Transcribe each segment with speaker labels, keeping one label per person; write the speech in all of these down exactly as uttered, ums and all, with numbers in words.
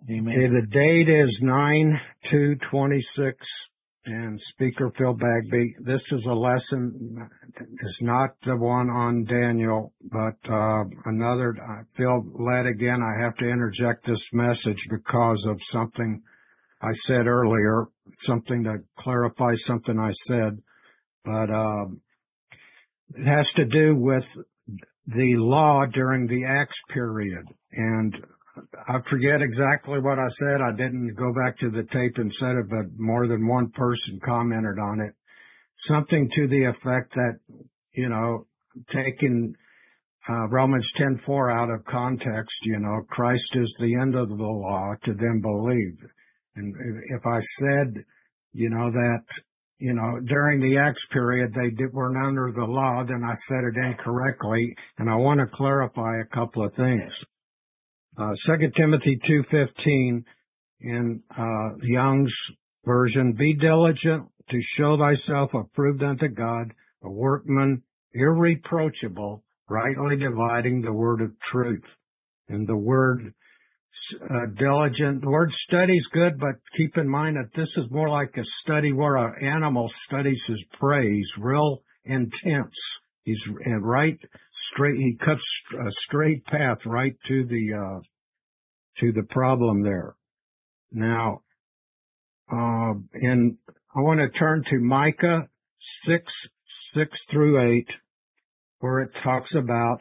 Speaker 1: Amen.
Speaker 2: Okay, the date is nine two twenty-six, and Speaker Phil Bagby. This is a lesson. It's not the one on Daniel, but uh another. I feel led again. I have to interject this message because of something I said earlier, something to clarify something I said. But uh, it has to do with the law during the Acts period. And I forget exactly what I said. I didn't go back to the tape and said it, but more than one person commented on it. Something to the effect that, you know, taking uh, Romans ten four out of context, you know, Christ is the end of the law to them believe. And if I said, you know, that, you know, during the Acts period they did, weren't under the law, then I said it incorrectly. And I want to clarify a couple of things. Uh, Second Timothy two fifteen in, uh, Young's version, be diligent to show thyself approved unto God, a workman irreproachable, rightly dividing the word of truth. And the word uh, diligent, the word study is good, but keep in mind that this is more like a study where an animal studies his prey. He's real intense. He's right straight. He cuts a straight path right to the, uh, to the problem there. Now, uh, and I want to turn to Micah six, six through eight, where it talks about,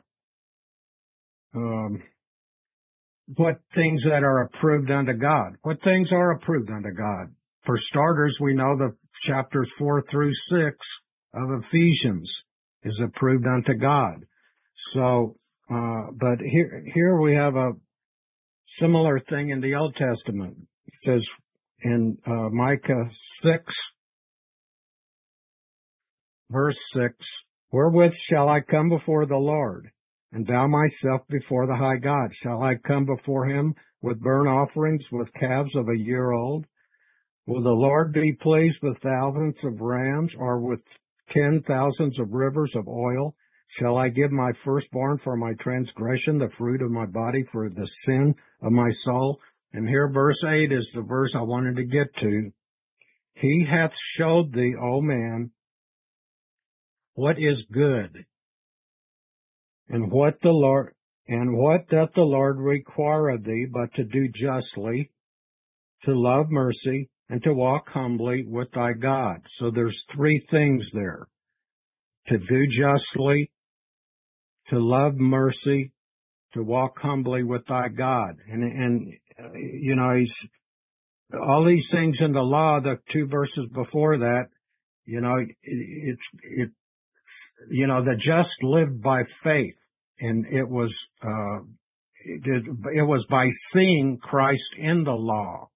Speaker 2: um, what things that are approved unto God. What things are approved unto God? For starters, we know the chapters four through six of Ephesians is approved unto God. So, uh, but here, here we have a similar thing in the Old Testament. It says in, uh, Micah six, verse six, wherewith shall I come before the Lord, and bow myself before the high God? Shall I come before him with burnt offerings, with calves of a year old? Will the Lord be pleased with thousands of rams, or with ten thousands of rivers of oil? Shall I give my firstborn for my transgression, the fruit of my body for the sin of my soul? And here verse eight is the verse I wanted to get to. He hath showed thee, O man, what is good, and what the Lord, and what doth the Lord require of thee, but to do justly, to love mercy, and to walk humbly with thy God. So there's three things there. To do justly, to love mercy, to walk humbly with thy God. And, and, uh, you know, he's, all these things in the law, the two verses before that, you know, it, it's, it, you know, the just lived by faith. And it was, uh, it, it was by seeing Christ in the law.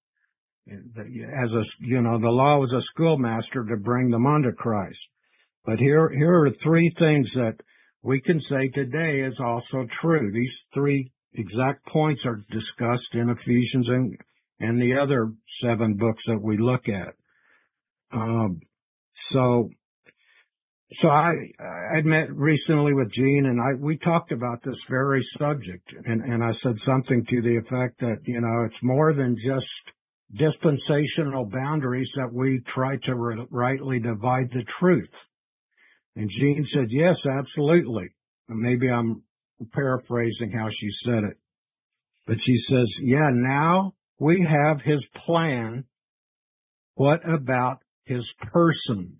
Speaker 2: As a, you know, the law was a schoolmaster to bring them unto Christ. But here, here are three things that we can say today is also true. These three exact points are discussed in Ephesians and, and the other seven books that we look at. Um, so, so I, I met recently with Gene, and I, we talked about this very subject, and, and I said something to the effect that, you know, it's more than just dispensational boundaries that we try to re- rightly divide the truth. And Jean said, yes, absolutely. And maybe I'm paraphrasing how she said it. But she says, yeah, now we have his plan. What about his person?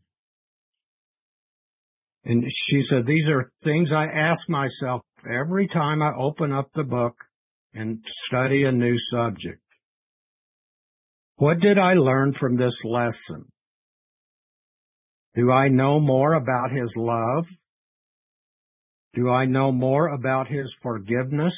Speaker 2: And she said, these are things I ask myself every time I open up the book and study a new subject. What did I learn from this lesson? Do I know more about his love? Do I know more about his forgiveness?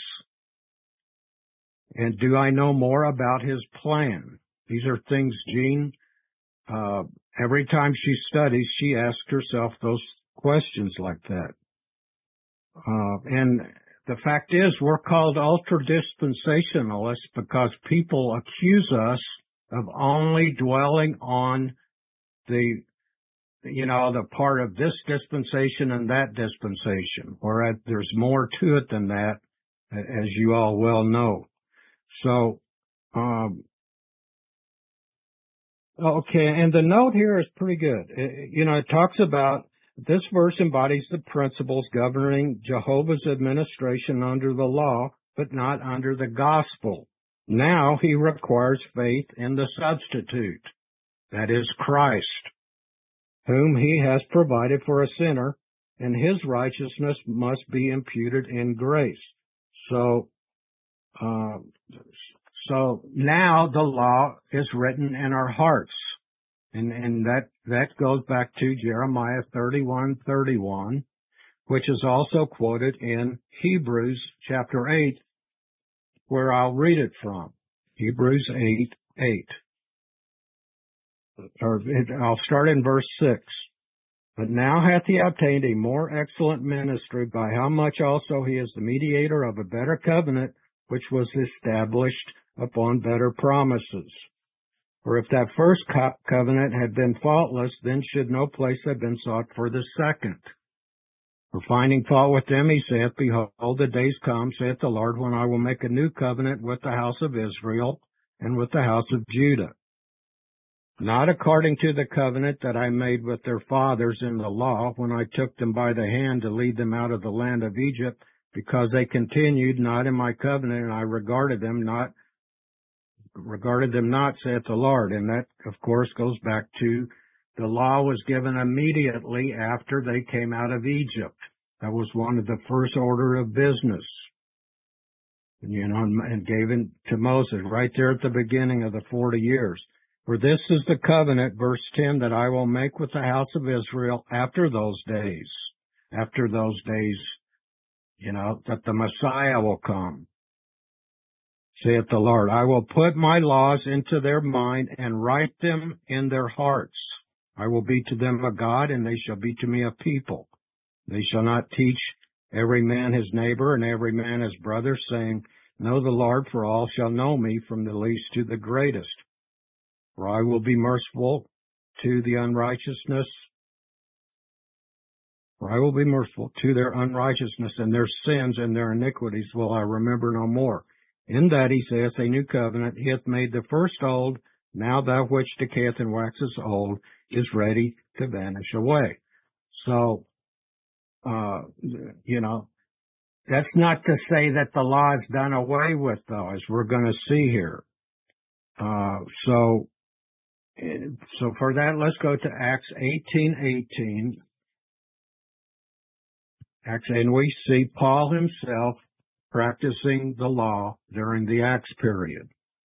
Speaker 2: And do I know more about his plan? These are things Jean, uh, every time she studies, she asks herself those questions like that. Uh, and the fact is, we're called ultra-dispensationalists because people accuse us of only dwelling on the, you know, the part of this dispensation and that dispensation, whereas there's more to it than that, as you all well know. So, Um, okay, and the note here is pretty good. It, you know, it talks about this verse embodies the principles governing Jehovah's administration under the law, but not under the gospel. Now he requires faith in the substitute, that is Christ, whom he has provided for a sinner, and his righteousness must be imputed in grace. So, uh, so now the law is written in our hearts. And, and that, that goes back to Jeremiah thirty-one thirty-one, which is also quoted in Hebrews chapter eight, where I'll read it from. Hebrews eight eight. Or it, I'll start in verse six. But now hath he obtained a more excellent ministry, by how much also he is the mediator of a better covenant, which was established upon better promises. For if that first co- covenant had been faultless, then should no place have been sought for the second. For finding fault with them, he saith, Behold, the days come, saith the Lord, when I will make a new covenant with the house of Israel and with the house of Judah. Not according to the covenant that I made with their fathers in the law, when I took them by the hand to lead them out of the land of Egypt, because they continued not in my covenant, and I regarded them not regarded them not, saith the Lord. And that, of course, goes back to the law was given immediately after they came out of Egypt. That was one of the first order of business, you know, and gave it to Moses right there at the beginning of the forty years. For this is the covenant, verse ten, that I will make with the house of Israel after those days, after those days, you know, that the Messiah will come. Saith the Lord, I will put my laws into their mind and write them in their hearts. I will be to them a God, and they shall be to me a people. They shall not teach every man his neighbor and every man his brother, saying, Know the Lord, for all shall know me, from the least to the greatest. For I will be merciful to the unrighteousness, for I will be merciful to their unrighteousness, and their sins and their iniquities will I remember no more. In that he saith, a new covenant, he hath made the first old, now that which decayeth and waxes old is ready to vanish away. So, uh, you know, that's not to say that the law is done away with, though, as we're going to see here. Uh, so, so for that, let's go to Acts eighteen eighteen. Acts, and we see Paul himself practicing the law during the Acts period.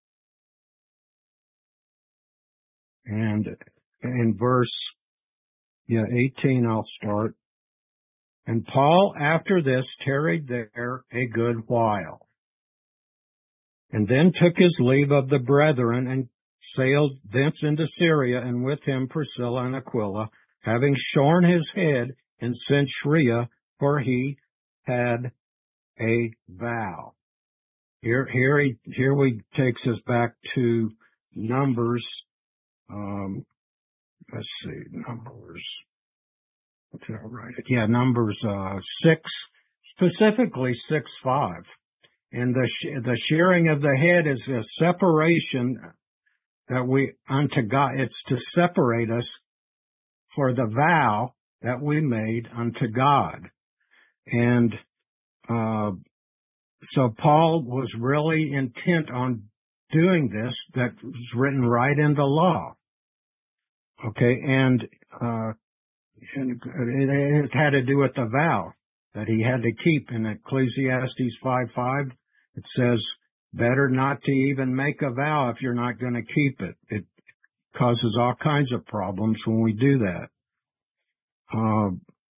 Speaker 2: And in verse, yeah, eighteen, I'll start. And Paul, after this, tarried there a good while, and then took his leave of the brethren, and sailed thence into Syria, and with him Priscilla and Aquila, having shorn his head in Cenchrea, for he had a vow. Here, here he, here we takes us back to Numbers. Um, let's see, Numbers. Did I write it? Yeah, Numbers uh, six, specifically six five. And the sh- the shearing of the head is a separation that we unto God. It's to separate us for the vow that we made unto God. And uh, so Paul was really intent on doing this. That was written right in the law. Okay, and, uh, and it, it had to do with the vow that he had to keep. In Ecclesiastes five five, it says, better not to even make a vow if you're not going to keep it. It causes all kinds of problems when we do that. Uh,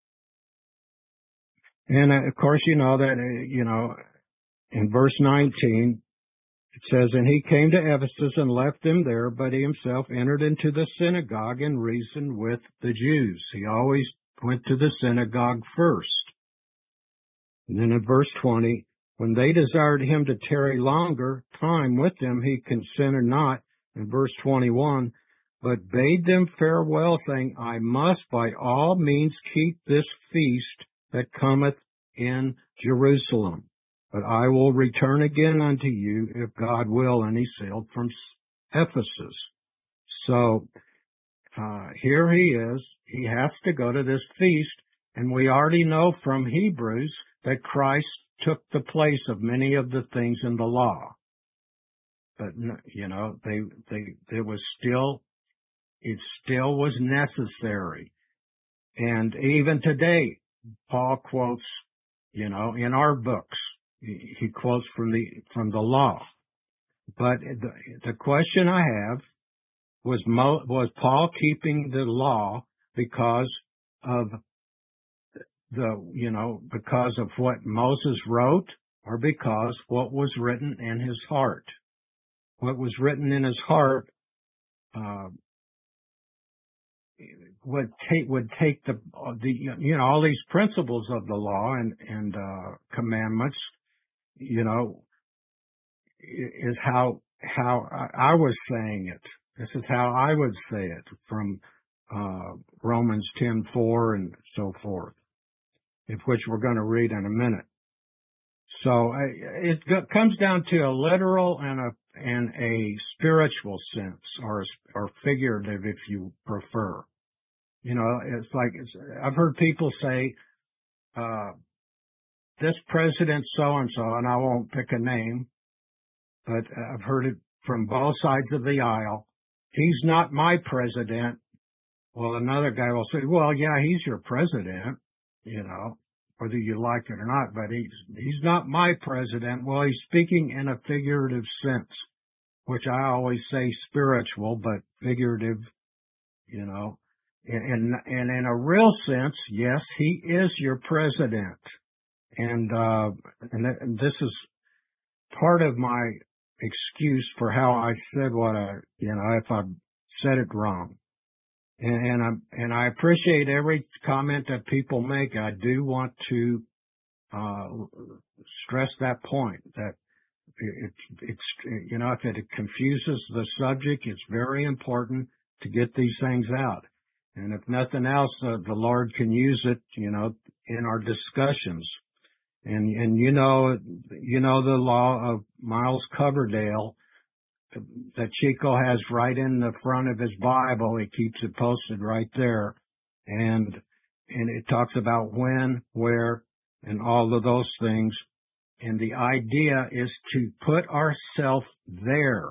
Speaker 2: and of course, you know that, you know, in verse nineteen, it says, and he came to Ephesus and left them there, but he himself entered into the synagogue and reasoned with the Jews. He always went to the synagogue first. And then in verse twenty, when they desired him to tarry longer time with them, he consented not. In verse twenty-one, but bade them farewell, saying, I must by all means keep this feast that cometh in Jerusalem. but I will return again unto you if God will. And he sailed from Ephesus. So uh, here he is. He has to go to this feast. And we already know from Hebrews that Christ took the place of many of the things in the law. But, you know, they, they, there was still, it still was necessary. And even today, Paul quotes, you know, in our books, he, he quotes from the, from the law. But the, the question I have was, Mo, was Paul keeping the law because of the, you know, because of what Moses wrote, or because what was written in his heart? What was written in his heart, uh, would take, would take the, the, you know, all these principles of the law and, and, uh, commandments, you know, is how, how I, I was saying it. This is how I would say it from, uh, Romans ten four and so forth, of which we're going to read in a minute. So it comes down to a literal and a, and a spiritual sense, or, or figurative if you prefer. You know, it's like, it's, I've heard people say, uh, this president so-and-so, and I won't pick a name, but I've heard it from both sides of the aisle. He's not my president. Well, another guy will say, well, yeah, he's your president, you know, whether you like it or not, but he's, he's not my president. Well, he's speaking in a figurative sense, which I always say spiritual, but figurative, you know. And, and in a real sense, yes, he is your president. And, uh, and, and this is part of my excuse for how I said what I, you know, if I said it wrong. And, and I, and I appreciate every comment that people make. I do want to, uh, stress that point that it, it's, you know, if it confuses the subject, it's very important to get these things out. And if nothing else, uh, the Lord can use it, you know, in our discussions. And, and you know, you know, the law of Miles Coverdale that Chico has right in the front of his Bible. He keeps it posted right there. And, and it talks about when, where, and all of those things. And the idea is to put ourselves there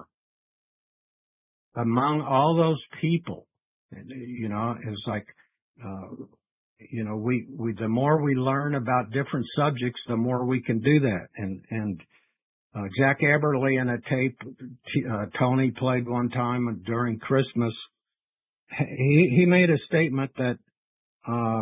Speaker 2: among all those people. You know, it's like, uh, you know, we, we, the more we learn about different subjects, the more we can do that. And, and, uh, Jack Eberly in a tape, uh, Tony played one time during Christmas. He, he made a statement that, uh,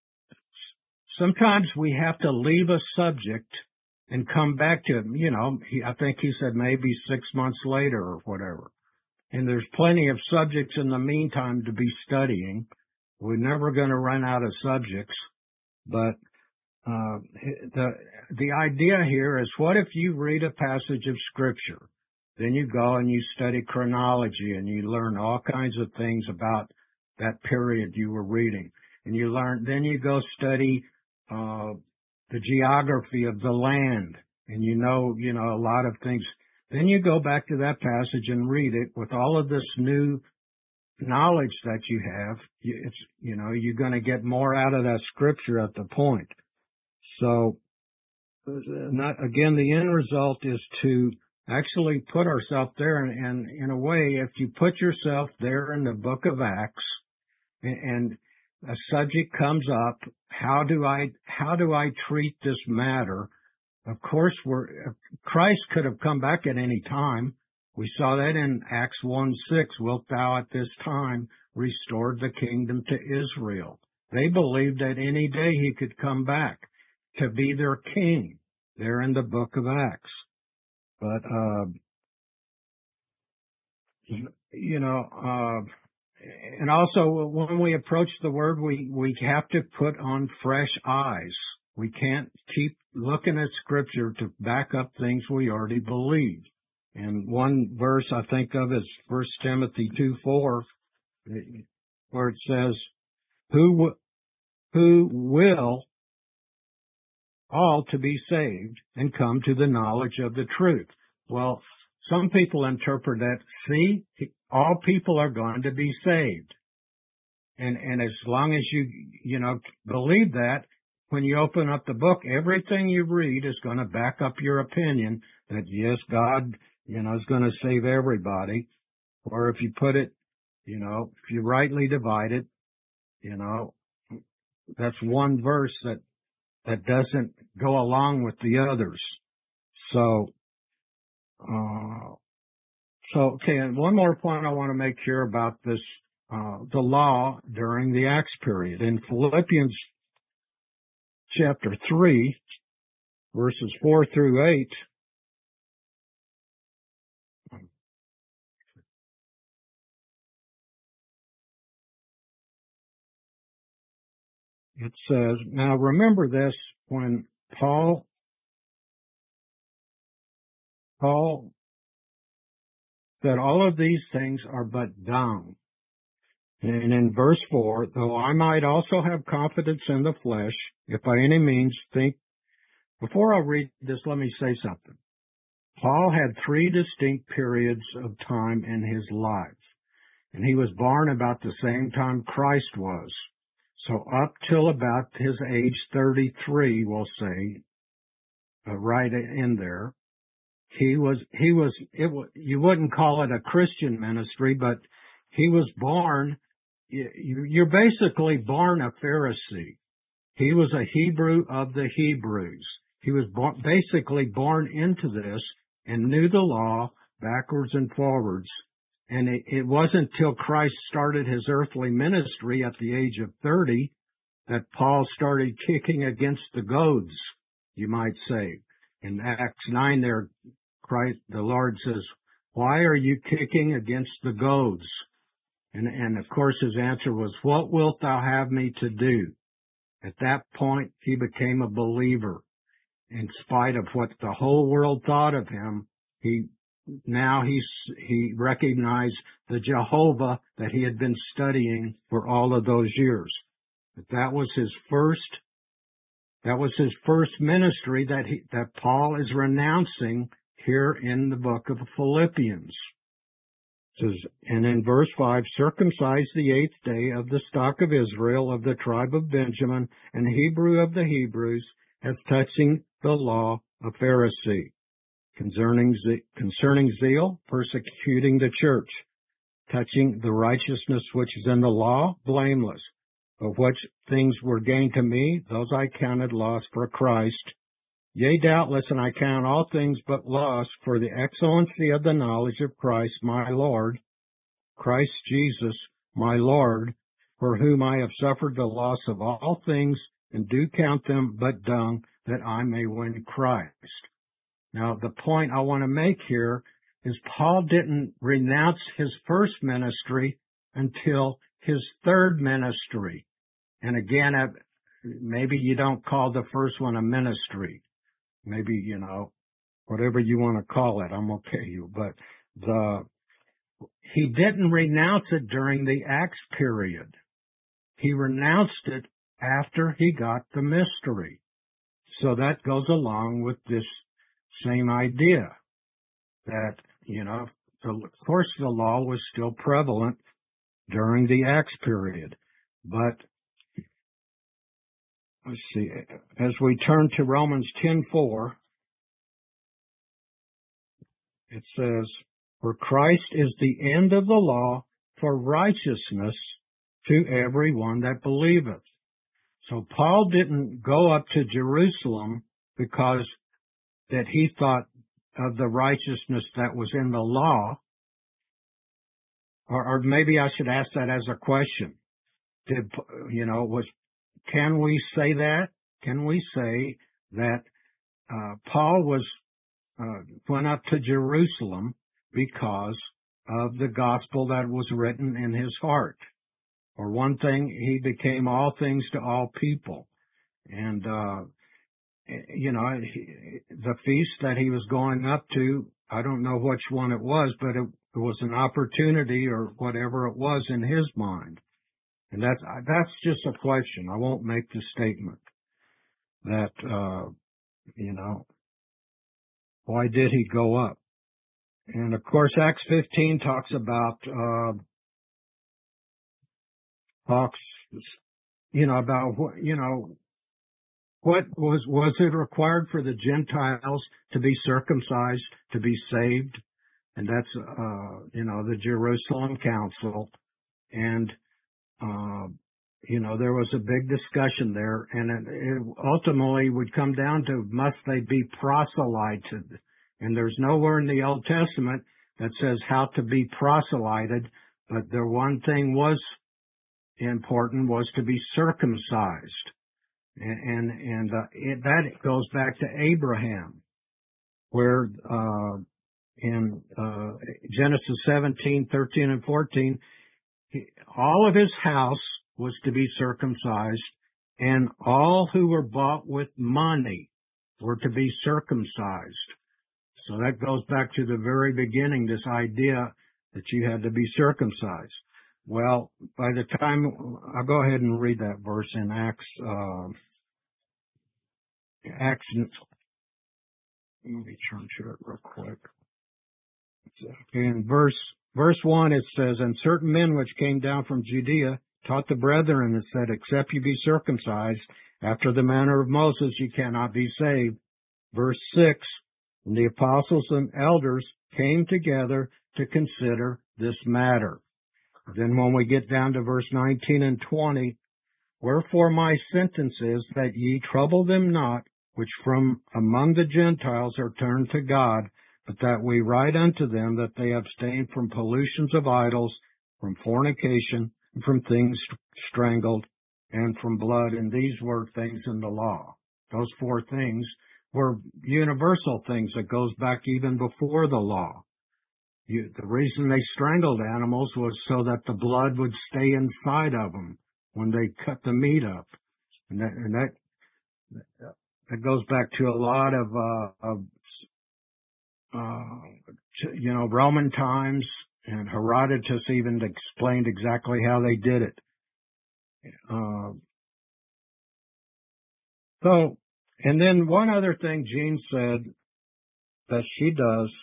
Speaker 2: sometimes we have to leave a subject and come back to it. You know, he, I think he said maybe six months later or whatever. And there's plenty of subjects in the meantime to be studying. We're never going to run out of subjects, but, uh, the, the idea here is, what if you read a passage of scripture, then you go and you study chronology and you learn all kinds of things about that period you were reading, and you learn, then you go study, uh, the geography of the land, and you know, you know, a lot of things. Then you go back to that passage and read it with all of this new knowledge that you have. It's, you know, you're going to get more out of that scripture at the point. So, not, again, the end result is to actually put ourselves there. And, and in a way, if you put yourself there in the book of Acts, and, and a subject comes up, how do I, how do I treat this matter? Of course, we're, Christ could have come back at any time. We saw that in Acts one six. Wilt thou at this time restore the kingdom to Israel? They believed that any day he could come back to be their king. They're in the book of Acts. But, uh, you know, uh, and also when we approach the word, we, we have to put on fresh eyes. We can't keep looking at scripture to back up things we already believe. And one verse I think of is First Timothy two four, where it says, who, who will all to be saved and come to the knowledge of the truth. Well, some people interpret that, see, all people are going to be saved. And, and as long as you, you know, believe that, when you open up the book, everything you read is going to back up your opinion that, yes, God, you know, is going to save everybody. Or if you put it, you know, if you rightly divide it, you know, that's one verse that, that doesn't go along with the others. So, uh, so, okay, and one more point I want to make here about this, uh, the law during the Acts period. In Philippians chapter three, verses four through eight, it says, now remember this, when Paul, Paul said all of these things are but dung. And in verse four, though I might also have confidence in the flesh, if by any means think, before I read this, let me say something. Paul had three distinct periods of time in his life, and he was born about the same time Christ was. So up till about his age thirty-three, we'll say, uh, right in there, he was, he was, it, you wouldn't call it a Christian ministry, but he was born, you're basically born a Pharisee. He was a Hebrew of the Hebrews. He was born, basically born into this and knew the law backwards and forwards. And it, it wasn't till Christ started his earthly ministry at the age of thirty that Paul started kicking against the goads, you might say. In Acts nine there, Christ, the Lord says, why are you kicking against the goads? And, and of course his answer was, what wilt thou have me to do? At that point, he became a believer. In spite of what the whole world thought of him, he, now he's, he recognized the Jehovah that he had been studying for all of those years. But that was his first, that was his first ministry that he, that Paul is renouncing here in the book of Philippians. It says, and in verse five, circumcised the eighth day of the stock of Israel of the tribe of Benjamin, and Hebrew of the Hebrews, as touching the law, a Pharisee. Concerning, ze- concerning zeal, persecuting the church. Touching the righteousness which is in the law, blameless. But which things were gained to me, those I counted loss for Christ. Yea, doubtless, and I count all things but loss for the excellency of the knowledge of Christ my Lord, Christ Jesus my Lord, for whom I have suffered the loss of all things, and do count them but dung, that I may win Christ. Now, the point I want to make here is Paul didn't renounce his first ministry until his third ministry. And again, maybe you don't call the first one a ministry. Maybe, you know, whatever you want to call it, I'm okay you. But the, he didn't renounce it during the Acts period. He renounced it after he got the mystery. So that goes along with this same idea that, you know, the, of course the law was still prevalent during the Acts period. But let's see, as we turn to Romans ten four, it says, for Christ is the end of the law for righteousness to everyone that believeth. So Paul didn't go up to Jerusalem because that he thought of the righteousness that was in the law. Or, or maybe I should ask that as a question. Did, you know, was, can we say that? Can we say that, uh, Paul was, uh, went up to Jerusalem because of the gospel that was written in his heart? For one thing, he became all things to all people. And, uh, you know, he, the feast that he was going up to, I don't know which one it was, but it, it was an opportunity or whatever it was in his mind. And that's, that's just a question. I won't make the statement that, uh, you know, why did he go up? And of course, Acts fifteen talks about, uh, talks, you know, about what, you know, what was, was it required for the Gentiles to be circumcised, to be saved? And that's, uh, you know, the Jerusalem Council. And, uh, you know, there was a big discussion there, and it, it ultimately would come down to, must they be proselyted? And there's nowhere in the Old Testament that says how to be proselyted, but the one thing was important was to be circumcised. And, and, and uh, it, that goes back to Abraham, where, uh, in, uh, Genesis seventeen, thirteen, and fourteen, he, all of his house was to be circumcised, and all who were bought with money were to be circumcised. So that goes back to the very beginning, this idea that you had to be circumcised. Well, by the time, I'll go ahead and read that verse in Acts, uh, Acts, let me turn to it real quick. In verse, verse one, it says, and certain men which came down from Judea taught the brethren and said, except you be circumcised after the manner of Moses, you cannot be saved. Verse six, and the apostles and elders came together to consider this matter. Then when we get down to verse nineteen and twenty, wherefore my sentence is that ye trouble them not, which from among the Gentiles are turned to God, but that we write unto them that they abstain from pollutions of idols, from fornication, and from things strangled, and from blood. And these were things in the law. Those four things were universal things that goes back even before the law. You, the reason they strangled animals was so that the blood would stay inside of them when they cut the meat up. And that, and that, that goes back to a lot of, uh, of, uh, you know, Roman times, and Herodotus even explained exactly how they did it. Uh, so, and then one other thing Jean said that she does,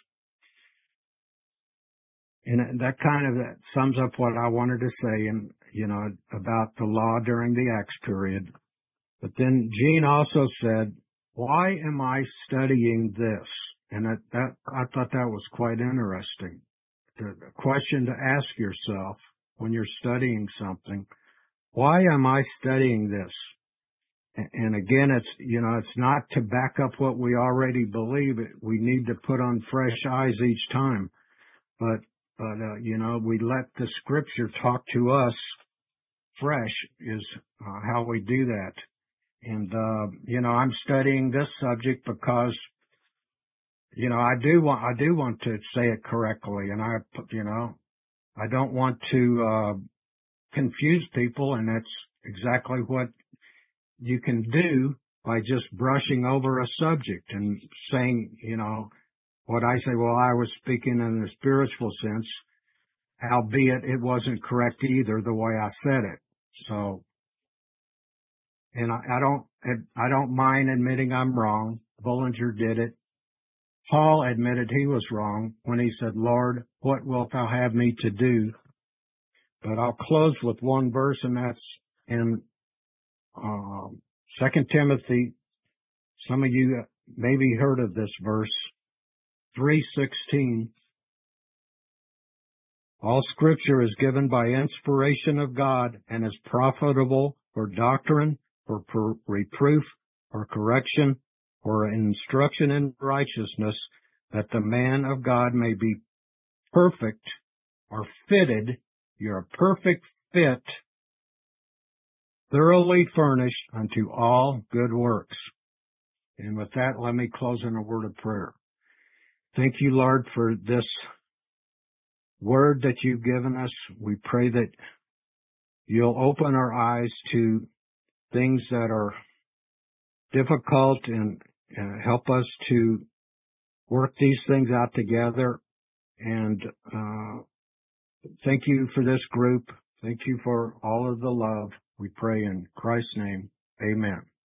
Speaker 2: and that kind of that sums up what I wanted to say, and you know, about the law during the Acts period. But then Jean also said, why am I studying this? And that, that I thought that was quite interesting. The, the question to ask yourself when you're studying something, why am I studying this? And, and again, it's, you know, it's not to back up what we already believe. We need to put on fresh eyes each time. But But, uh, you know, we let the scripture talk to us fresh is uh, how we do that. And, uh, you know, I'm studying this subject because, you know, I do want, I do want to say it correctly. And I, you know, I don't want to, uh, confuse people. And that's exactly what you can do by just brushing over a subject and saying, you know, what I say, well, I was speaking in a spiritual sense, albeit it wasn't correct either the way I said it. So, and I, I don't, I don't mind admitting I'm wrong. Bullinger did it. Paul admitted he was wrong when he said, Lord, what wilt thou have me to do? But I'll close with one verse, and that's in, uh, Second Timothy. Some of you maybe heard of this verse, three sixteen. All scripture is given by inspiration of God and is profitable for doctrine, for per- reproof, for correction, for instruction in righteousness, that the man of God may be perfect or fitted. You're a perfect fit, thoroughly furnished unto all good works. And with that, let me close in a word of prayer. Thank you, Lord, for this word that you've given us. We pray that you'll open our eyes to things that are difficult and uh, help us to work these things out together. And uh, thank you for this group. Thank you for all of the love. We pray in Christ's name. Amen.